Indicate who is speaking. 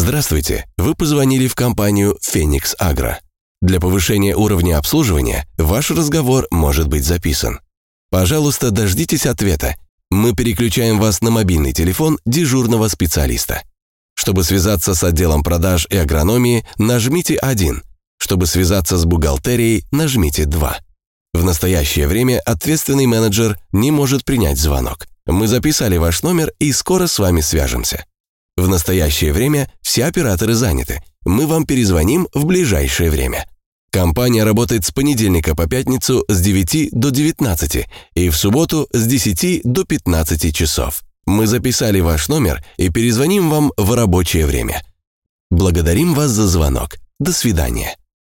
Speaker 1: Здравствуйте, вы позвонили в компанию «Феникс Агро». Для повышения уровня обслуживания ваш разговор может быть записан. Пожалуйста, дождитесь ответа. Мы переключаем вас на мобильный телефон дежурного специалиста. Чтобы связаться с отделом продаж и агрономии, нажмите 1. Чтобы связаться с бухгалтерией, нажмите 2. В настоящее время ответственный менеджер не может принять звонок. Мы записали ваш номер и скоро с вами свяжемся. В настоящее время все операторы заняты. Мы вам перезвоним в ближайшее время. Компания работает с понедельника по пятницу с 9 до 19 и в субботу с 10 до 15 часов. Мы записали ваш номер и перезвоним вам в рабочее время. Благодарим вас за звонок. До свидания.